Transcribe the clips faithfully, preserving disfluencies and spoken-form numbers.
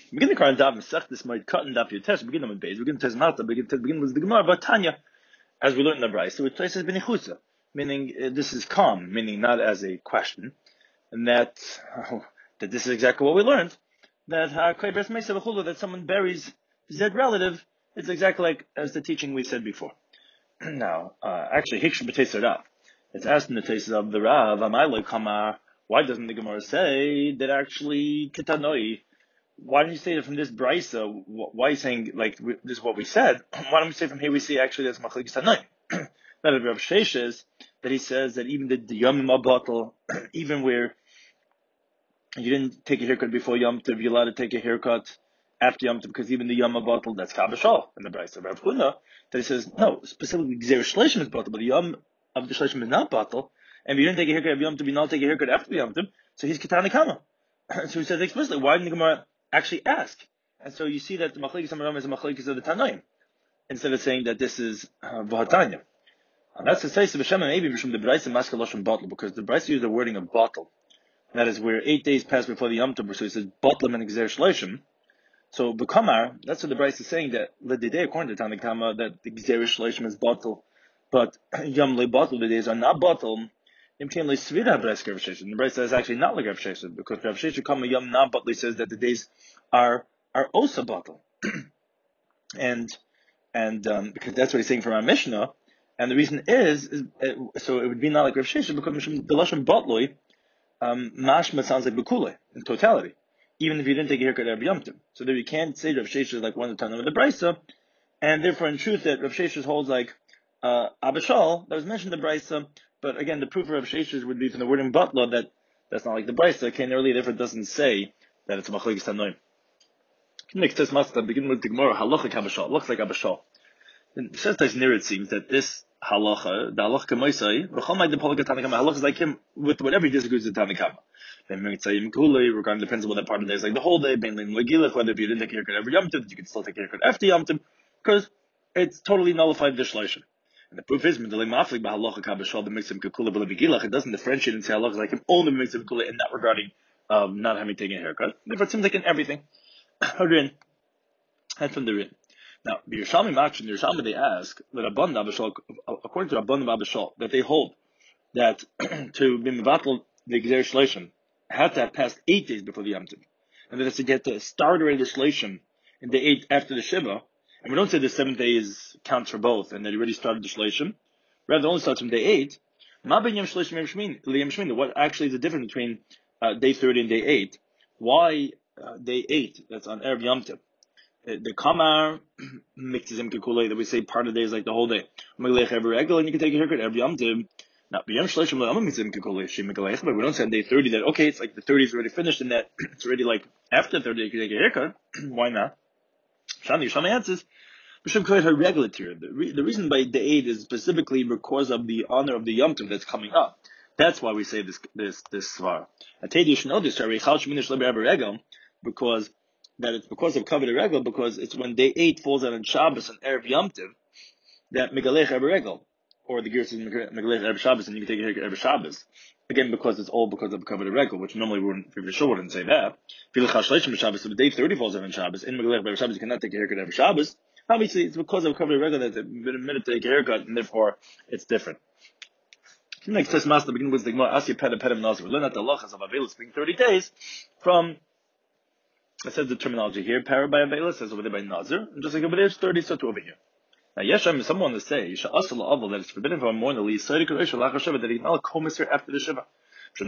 Begin the Quran Daf Masech this might cut and Daf Yotesh. Begin them with Beis. Begin Tez Malta. Begin begin with the Gemara about Tanya, as we learned in the Brayso. So it places benichusa, meaning uh, this is calm, meaning not as a question, and that oh, that this is exactly what we learned. That that someone buries his dead relative. It's exactly like as the teaching we said before. Now, uh, actually, Hikshu b'Teisei Rav. It's asked in the Teisei of the Rav, Amalei Kamar. Why doesn't the Gemara say that actually Kitanoi? Why don't you say it from this Brisa? Why are you saying, like, this is what we said? Why don't we say from here we see actually that's Machlekes Tanoim? That of Rav Sheshes, that he says that even the, the Yom bottle, even where you didn't take a haircut before Yom Tov, you're allowed to take a haircut after Yom Tov, because even the Yom bottle, that's Kabashal in the Brisa of Rav Huna, that he says, no, specifically Gzeir Shleishim is bottle, but the Yom of the Shleishim is not bottle, and if you didn't take a haircut after Yom Tov, you not take a haircut after Yom Tov, so he's Ketana Kama. So he says explicitly, why didn't the Gemara actually ask? And so you see that the Machlekes Amaram is a Machlekes of the Tanoim, instead of saying that this is V'hatanya. Uh, and that's the say of Hashem and maybe from the Brisa Maskal Lashon bottle, because the Brisa used the wording of bottle. That is where eight days pass before the Yom Tov, so he says bottle and Gzeir Shleishim. So B'kamar, that's what the Brisa is saying, that L'didei, according to Tanakama, that the Gzeir Shleishim is bottle, but Yom Le bottle, the days are not bottle. And the Brisa is actually not like Rav Sheshes, because Rav Sheshes Kama Yom Na Botli says that the days are are Osa bottle, and and um, because that's what he's saying from our Mishnah, and the reason is, is uh, so it would be not like Rav Sheshes, because the Lashon Botloi um, mashma sounds like Bekule in totality, even if you didn't take a haircut at Yom Tov. So that we can't say Rav Sheshes is like one of the Tanaim of the Brisa, and therefore in truth that Rav Sheshes holds like uh, Abishal that was mentioned in the Brisa. But again, the proof of Rav Sheshes would be from the word in Batla that that's not like the Brisa. Kain early, therefore, doesn't say that it's a Machlekes Tanoim. Next test must begin with the Gemara halacha kabashal. Looks like Abashal. It says that near it seems that this halacha, the halacha k'moisai, v'chamay the polika tanakama, halacha is like him with whatever he disagrees with tanakama. Then mitzayim kulei regarding the principle that part of the day is like the whole day, mainly in legilach, whether if you didn't take a haircut every Yom Tov, you can still take a haircut after Yom Tov, because it's totally nullified the shleishim. And the proof is, it doesn't differentiate and say halacha like him only makes him kula and not regarding um, not having taken a haircut. Therefore, it seems like in everything. Rin, and from the Rin. Now, the Yerushalmi Makshin, the Yerushalmi they ask that Rabban Abishal, according to Rabban Abishal, that they hold that to be mevatel the Gzeir Shleishim had to have passed eight days before the Yom Tov, and that it's to get the start already the Shleishim in the eight after the Shiva. And we don't say the seventh day is counts for both, and that he already started the Shleishim. Rather, it only starts from day eight. What actually is the difference between uh, day thirty and day eight? Why uh, day eight? That's on Erev Yom Tov. The Kamar mixes him kikule that we say part of the day is like the whole day. And you can take a haircut Erev Yom Tov. Now, but we don't say on day thirty that okay, it's like the thirty is already finished, and that it's already like after thirty you can take a haircut. Why not? Shani Shami answers, the, re- the reason by the eight is specifically because of the honor of the Yom Tov that's coming up. That's why we say this this this svar. I tell you, you should know this, because that it's because of Kavod Regel, because it's when day eight falls out on Shabbos and Erev Yom Tov that Megalech Erev Regel, or the Gear says Megalech Erev Shabbos, and you can take a haircut Erev Shabbos. Again, because it's all because of Kavod Regel, which normally we wouldn't, for sure wouldn't say that. Shabbos, if day thirty falls out on Shabbos, in Megalech Erev Shabbos, you cannot take a haircut Erev Shabbos. Obviously, it's because of Kavod Regel that it's been admitted to take a haircut, and therefore it's different. Next test master begin with the Gemara Asya Peta Pedim Nazir. We learn that the halachas of Avelis being thirty days from. It says the terminology here, para by Avelis, says over there by Nazir, and just like over there it's thirty, so to over here. Now, yes, I mean, someone to say, that it's forbidden for a more than least, that he can not come after the Shiva. A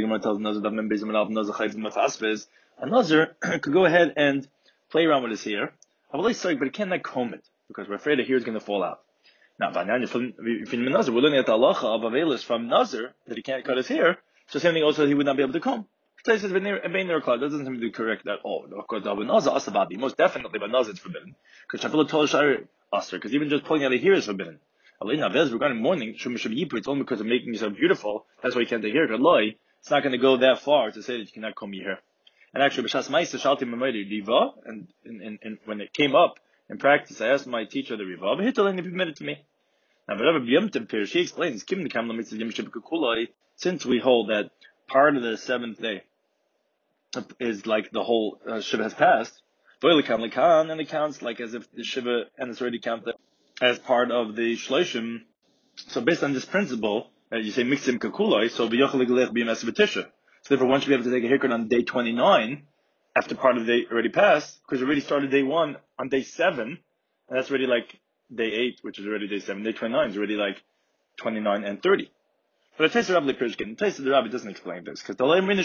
Nazir could go ahead and play around with his hair, but he cannot comb it, because we're afraid the hair is going to fall out. Now, if in Nazir, we're learning at the halacha of Avelis from Nazir, that he can't cut his hair, so same thing also he would not be able to comb. That doesn't seem to be correct at all. Most definitely, but Nazir it's forbidden. Because even just pulling out a hair is forbidden. Regarding mourning, it's only because of making yourself beautiful. That's why you can't take hair. It's not going to go that far to say that you cannot comb your hair. And actually, and, and, and when it came up in practice, I asked my teacher the Riva, and he admitted to me. Now, she explains, since we hold that part of the seventh day is like the whole uh, Shiva has passed, And it counts like as if the Shiva and it's already counted as part of the Shloshim. So based on this principle, uh, you say mixim kakuloi, so b'yochel b'yemes v'tisha. So therefore, one should be able to take a haircut on day twenty-nine, after part of the day already passed, because we already started day one on day seven, and that's already like day eight, which is already day seven. Day twenty-nine is already like twenty-nine and thirty. But the Taisa Rabbi Pirshkin, the Taisa Rabbi doesn't explain this, because the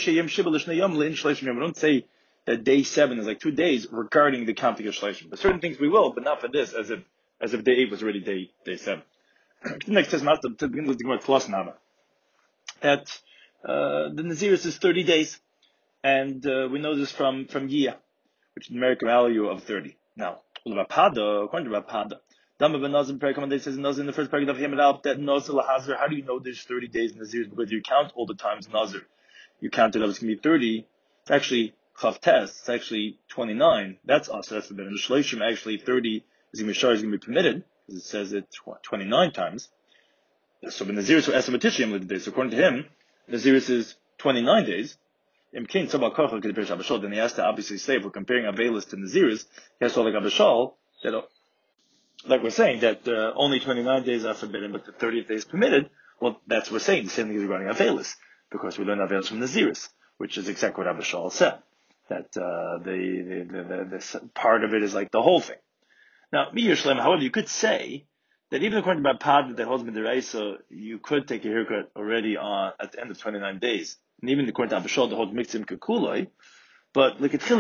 we don't say that day seven is like two days regarding the counting of Shleishim. But certain things we will, but not for this, as if as if day eight was already day day seven. The next test master to begin with the Gemara plus Nama. That uh, the Naziris is thirty days, and uh, we know this from from Yiyah, which is the numerical value of thirty. Now, Rapada, according to Rapada, Dama ben Nazir Pericommand says Nazir in the first paragraph of Himad that Nazir Lahazir. How do you know there's thirty days in Naziris? Because you count all the times Nazir. You counted up it's gonna be thirty. It's actually Chav Test. It's actually twenty-nine. That's us. That's the bit. In the Shleishim, actually thirty is gonna be sure is gonna be permitted. It says it twenty-nine times. So the Naziris for Esamatishim days. So according to him, Naziris is twenty-nine days. Then he has to obviously say, if we're comparing Avelis to Naziris, he has to like Abishal, that, like we're saying, that uh, only twenty-nine days are forbidden, but the thirtieth day is permitted. Well, that's what we're saying. The same thing is regarding Avelis, because we learn Avelis from Naziris, which is exactly what Abishal said. That uh, the, the, the, the, the part of it is like the whole thing. Now, however, you could say that even according to Bapad that holds Midiraisa, you could take a haircut already on at the end of twenty-nine days. And even according to Abishal, the holds Mixim Kakuloi. But like it's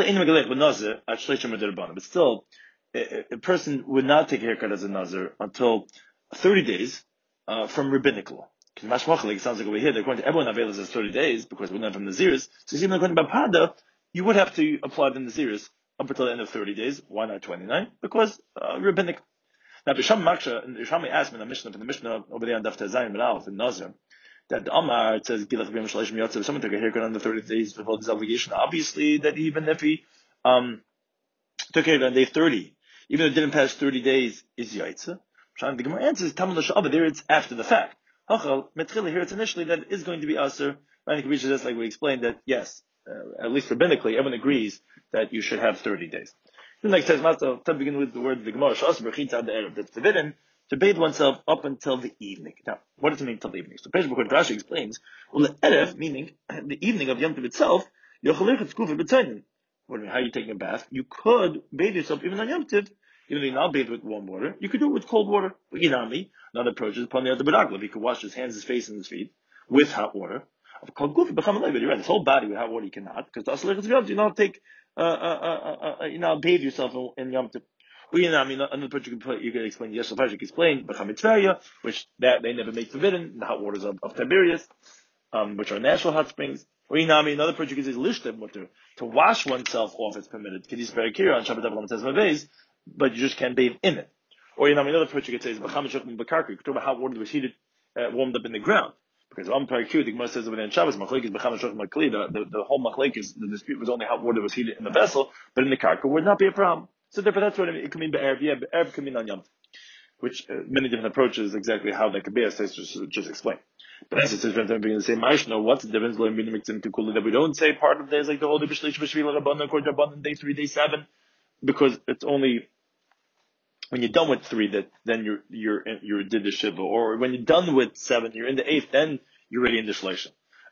but still, a, a person would not take a haircut as a Nazir until thirty days uh, from rabbinic law. Because Mashmachalik, it sounds like over here, according to everyone Avelis is thirty days, because we're not from Naziris. So even according to Bapada, you would have to apply the Naziris up until the end of thirty days. Why not twenty-nine? Because uh, rabbinic. Now, Bisham Maksha, and Bisham asked me in the Mishnah, in the Mishnah over there on Daf Tezayim and Aleph in Nazir, that the Amar, it says, Gilach B'yam Shleishim Yotzev, if someone took a haircut on the thirtieth day, he's fulfilled his obligation. Obviously, that even if he um, took a haircut on day thirty, even if it didn't pass thirty days, is Yaitza. The Gemara answers, Tamal L'Sha'aba, there it's after the fact. Hachal, Metchila, here it's initially that it is going to be Aser. Ranik reaches this, like we explained, that yes, uh, at least rabbinically, everyone agrees that you should have thirty days. The next says, Master, to begin with the word, the Gemara, Shas Berchita the Erev, that's forbidden to bathe oneself up until the evening. Now, what does it mean until the evening? So, Pesach B'chol Rashi explains, well, the Erev, meaning the evening of Yom Tov itself, Yochalechet Skufa B'Tzayin. How are you taking a bath? You could bathe yourself even on Yom Tov, even though you not bathe with warm water. You could do it with cold water. Inami, another approach is upon the other B'Raglav. He could wash his hands, his face, and his feet with hot water. Called Gufa B'Cham Alei, but you're right, his whole body with hot water you cannot, because the Asalech is Yom Tov, you not take Uh, uh, uh, uh, you know, bathe yourself in, in Yom Tov. Well, you know, I mean, another part you can put, you can explain, yes, you can explain, B'cham which that they never make forbidden, the hot waters of, of Tiberias, um, which are natural hot springs. Or, you know, I mean, another part you can say is Lishtem, to, to wash oneself off is permitted. Kedis Berakira on Shabbat Avlam says Mavez, but you just can't bathe in it. Or, you know, I mean, another part you could say is B'cham B'karka, you could talk about hot water that was heated, uh, warmed up in the ground. Because on Parakir, the Gemara says over there in Shabbos, Machlekes b'cham shach makli, the the whole Machlekes, the dispute was only hot water that was heated in the vessel, but in the karka would not be a problem. So therefore, that's what it, it can mean be'erev. Yeah, be'erev can mean on Yom Tov, which uh, many different approaches exactly how that could be. As I just just explain. But as it says, being the same Maishno, what's the difference that we don't say part of this like the whole B'shlish B'shvil Rabbanan according to Rabbanan day three, day seven, because it's only when you're done with three, that then you're you're you're did the shiva, or when you're done with seven, you're in the eighth, then you're ready in the shleisha.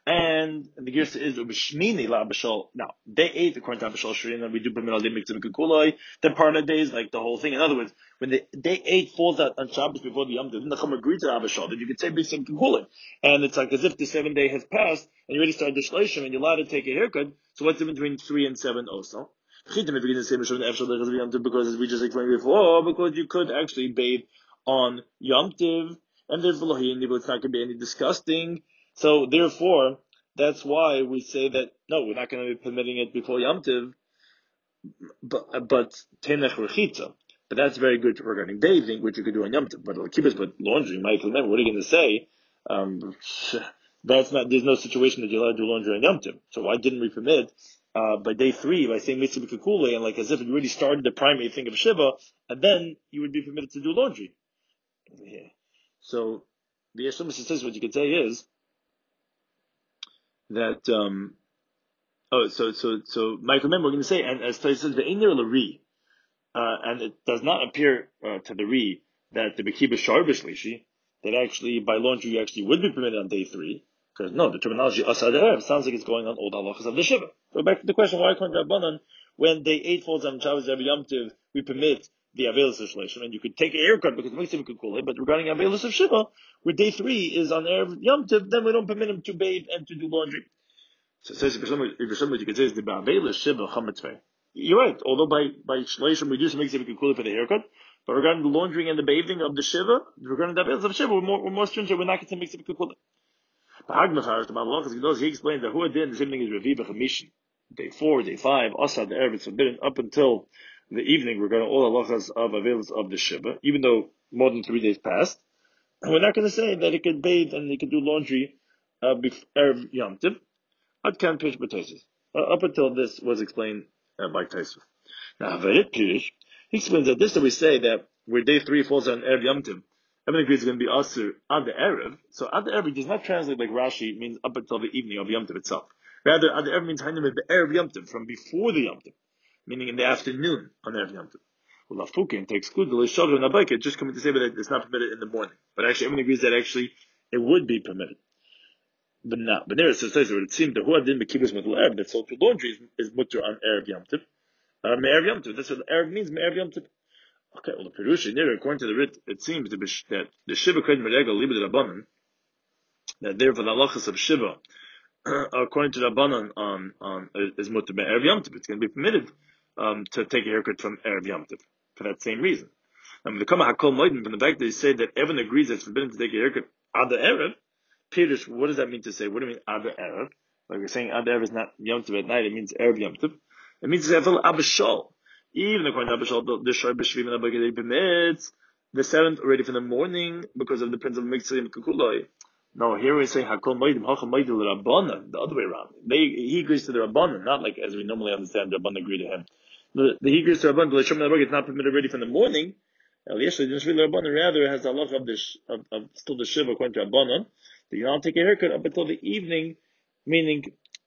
And the girsa is ubishmini la b'shal. Now day eight, according to Abishal Shirin, and we do permit al day mixed kulai. The part of the days, like the whole thing. In other words, when the day eight falls out on Shabbos before the Yom Tov, then the Chum agreed to Abishal that you could say b'sim kulai, and it's like as if the seven day has passed and you already started the shleisha and you're allowed to take a haircut. So what's in between three and seven also? Because as we just explained before, because you could actually bathe on Yom Tiv, and there's V'lohin, it's not going to be any disgusting. So therefore, that's why we say that, no, we're not going to be permitting it before Yom Tiv, but, but Tenech Rechitza. But that's very good regarding bathing, which you could do on Yom Tiv. But Kibbutz, but laundry, Michael, remember, what are you going to say? Um, that's not, there's no situation that you're allowed to do laundry on Yom Tiv. So why didn't we permit Uh, by day three, by saying mitzvah kikule, and like as if you already started the primary thing of Shiva, and then you would be permitted to do laundry. Yeah. So, the Yeshua says what you could say is that, um, Oh, so so so Mike, remember we're going to say, and as Tosfos says, the Einer Lari, uh, and it does not appear uh, to the Re that the Bekiba Sharbish Lishi, that actually by laundry you actually would be permitted on day three, because no, the terminology Asad Erev sounds like it's going on all the halachas of the Shiva. Go back to the question, why according to Rabbanan, when day eight falls on Shabbos every Yom Tov, we permit the Avelis of Shleishim, and you could take a haircut because it makes him could call it, but regarding Avelis of Shiva, where day three is on Erev Yom Tov, then we don't permit him to bathe and to do laundry. So it says, if for some you could say, is the Avelis Shiva Chametzvei. You're right, although by, by Shleishim we do some makes him could call it for the haircut, but regarding the laundering and the bathing of the Shiva, regarding the Avelis of Shiva, we're more, we're more stringent, we're not going to make him could call it. But Hagmachar, the Malachas, he explained that who did the same thing as Revi B'chamishin. Day four, day five, Asad the Erev, it's forbidden up until the evening regarding all halachas of Avelis of the Shiva, even though more than three days passed. And we're not going to say that it could bathe and it could do laundry uh, before Erev Yom Tov. Ad kan Pirish B'Tosfos. Uh, up until this was explained uh, by Tosfos. Now, Avarit Pirish, he explains that this that we say that where day three falls on Erev Yom Tov, everything agrees is going to be Asur Ad the Erev. So Ad the Erev does not translate like Rashi means up until the evening of Yom Tov itself. Rather, Ad the Erev means Hainu the Erev Yom Tov, from before the Yom Tov, meaning in the afternoon on Erev Yom Tov. Well, Lafukin to exclude the Lishadr and Abayka, just coming to say that it's not permitted in the morning. But actually, everyone agrees that actually it would be permitted. But not. But there it says that it seems that who didn't be kibbutz mutal erev, that sold to laundry is, is mutter on Erev Yom Tov. Uh, Me'erev Yom Tov. That's what Erev means, Me'erev Yom Tov. Okay, well, the Perush there, according to the Rit, it seems to be that the Shiva Kred Meregel, Liba de Rabbanan, that therefore the halachas of Shiva, according to the Rabbanan, on, on, is mutter Me'erev Yom Tov. It's going to be permitted, um, to take a haircut from Erev Yom Tov, for that same reason. And the Kama HaKol Moedim, from the fact that they say that everyone agrees that it's forbidden to take a haircut Ad the Erev, Pirish, what does that mean to say? What do you mean Ad the Erev? Like we're saying Ad the Erev is not Yom Tov at night, it means Erev Yom Tov. It means to say Abishal. Even according to Abishal, the Shai B'Shvim and Abagadei permits the seventh already from the morning because of the principle of Mitzvah and Kukuloi. No, here we say Hakol Moedim, Hacham Moedim Rabbanan, the other way around. They, he agrees to the Rabbanan, not like as we normally understand the Rabbanan agree to him. The, the he agrees to Rabbanan, the Shemon Abagad, it's not permitted already from the morning. Eliezer didn't really Rabbanan, rather has the halach of the of, of still the Shiva according to Rabbanan. That you don't take a haircut up until the evening, meaning,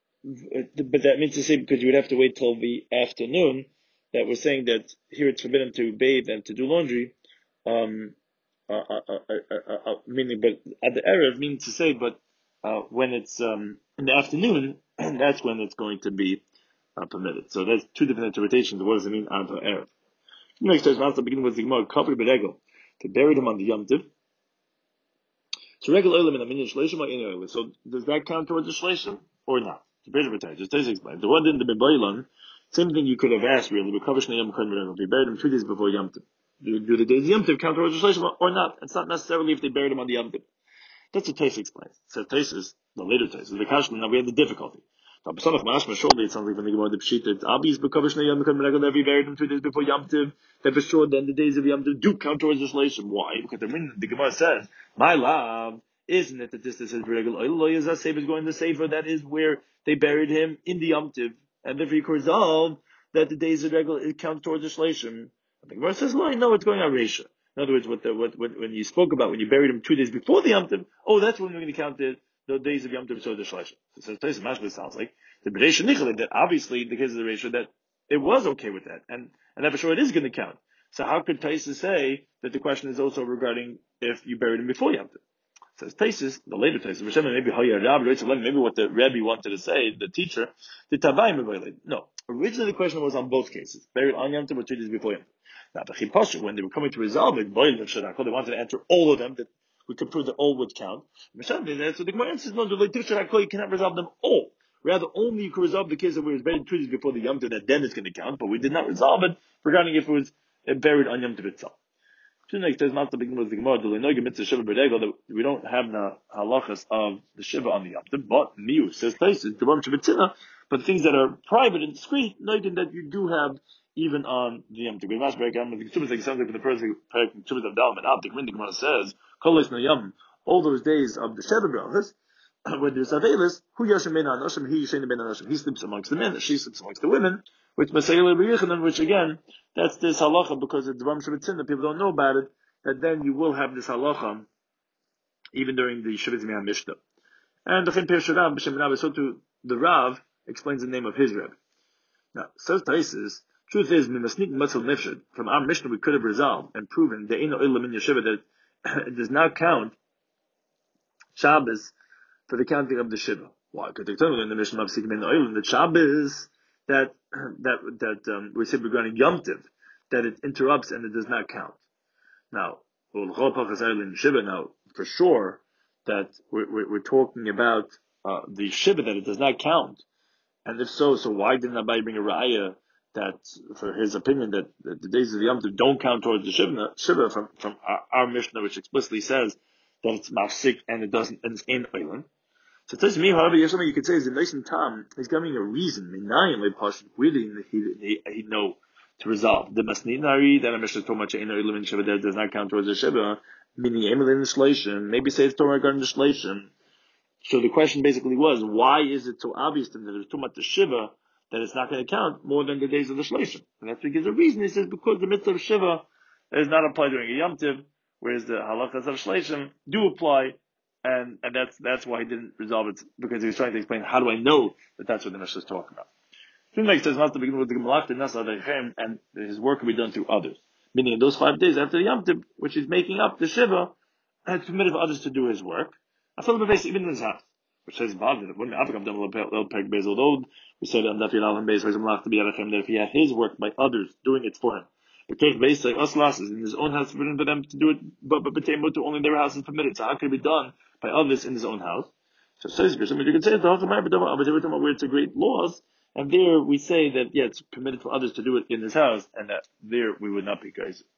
but that means to say because you would have to wait till the afternoon. That we're saying that here it's forbidden to bathe and to do laundry, um, uh, uh, uh, uh, uh, meaning, but at the Erev means to say, but uh, when it's um, in the afternoon, that's when it's going to be uh, permitted. So that's two different interpretations. What does it mean at the Erev? Next, the beginning was the Gemara, Kavri Beregel, to bury them on the Yom Tov. So regular oilim in a minyan shleishim or any oilim. So does that count towards the shleishim or not? The British B'Tosfos, just to explain. The one in the Bebaylan, same thing you could have asked really. We cover Shnei Yom Kol Meregel. They buried him two days before Yom Tov. Do, do the days of Yom Tov count towards the shleishim or not? It's not necessarily if they buried him on the Yom Tov. That's what Tosfos explains. So Tosfos, the later Tosfos, the Kashmir, now we have the difficulty. Surely it sounds like when they go on the Pshita, it's obvious because Shnei Yom Kol Meregel that we buried him two days before Yom Tov. That for sure then the days of Yom Tov do count towards the shleishim. Why? Because the, the Gemara says, my love, isn't it that this that says Beregel Oil is that is going to Sefer, that is where they buried him in the Yom Tov, and therefore you can resolve that the days of Beregel it count towards the shleishim. The Gemara says, no, no, it's going on Reisha. In other words, what, the, what, what when you spoke about when you buried him two days before the Yom Tov, oh, that's when we're going to count the, the days of Yom Tov towards the shleishim. So it says, Mashma sounds like the Bereisha Nichel, that obviously in the case of the Reisha that it was okay with that, and and that for sure it is going to count. So how could Tosfos say that the question is also regarding if you buried him before Yom Tov? Says Tosfos, the later Tosfos, maybe maybe what the Rebbe wanted to say, the teacher, the Tavayim. No, originally the question was on both cases, buried on Yom Tov or two days before Yom Tov. Now, the Chipashu, when they were coming to resolve it, they wanted to answer all of them, that we could prove that all would count. So the Gemara says, no, you cannot resolve them all. Rather, only you can resolve the case that we was buried two days before the Yom Tov, that then it's going to count, but we did not resolve it regarding if it was buried on Yom Tov itself. We don't have the halachas of the Shiva on the Yom Tov, but Miu says places, but things that are private and discreet, noting that you do have even on the Yom Tov. We must break down the Tumah, like sounds like the person Tumah of Dalman, Abdik, when the Gemara says, Kolos no Yom, all those days of the Shiva brachas, when there's Avelis, who Yashim Ben Anoshim, he Yashim Ben Anoshim, he sleeps amongst the men, she sleeps amongst the women, which Masayel B'Yechanan, which again, that's this halacha because it's Ram Shabbatin, that people don't know about it, that then you will have this halacha, even during the Shabbat Zimei HaMishta. And the Chin Pir Sharav, B'Shem Rav, so to the Rav, explains the name of his Rebbe. Now, says Taisis, truth is, from our Mishnah we could have resolved and proven the Eino Ilam in Yeshiva that it does not count Shabbos for the counting of the Shiva. Why? Because they told in the Mishnah of Sikim in the Oil, that Shabbos that that that um, we said regarding Yom Tiv, that it interrupts and it does not count. Now, now for sure that we're, we're, we're talking about uh, the Shiva that it does not count, and if so, so why didn't Abai bring a raya that for his opinion that, that the days of the Yom Tiv don't count towards the Shiva, Shiva from from our, our Mishnah, which explicitly says that it's mafsik and it doesn't, and it's in Oilam. So it says to me, however, you something you could say is in nice and Tam, he's giving a reason, Minayim le Pashin, where did he, he, he know to resolve? The Masninari, that a Mishnah told much in Oilam and Shiva that does not count towards the Shiva, meaning Emel in the Shlation, maybe say it's Torah regarding the Shlation. So the question basically was, why is it so obvious to him that there's too much the Shiva that it's not going to count more than the days of the Shlation? And that's because the reason he says because the mitzvah of Shiva is not applied during a Yom Tiv, whereas the halachas of Shlation do apply, and, and that's that's why he didn't resolve it, because he was trying to explain how do I know that that's what the Mishnah is talking about. Seems like it says not to begin with the Gemalach and Nasa Adaychem, and his work can be done through others. Meaning in those five days after the Yom Tiv, which he's making up the Shiva, and it's permitted for others to do his work. I feel the base even in his house, which says involved in it. Wouldn't have done a peg base, although we said on Dafir Alam base, that if he had his work by others doing it for him. The case based like us losses in his own house, forbidden for them to do it, but but but only their house is permitted. So how could it be done by others in his own house? So says you can say the Hachamai, where it's a great laws, and there we say that yeah, it's permitted for others to do it in his house, and that there we would not be guys.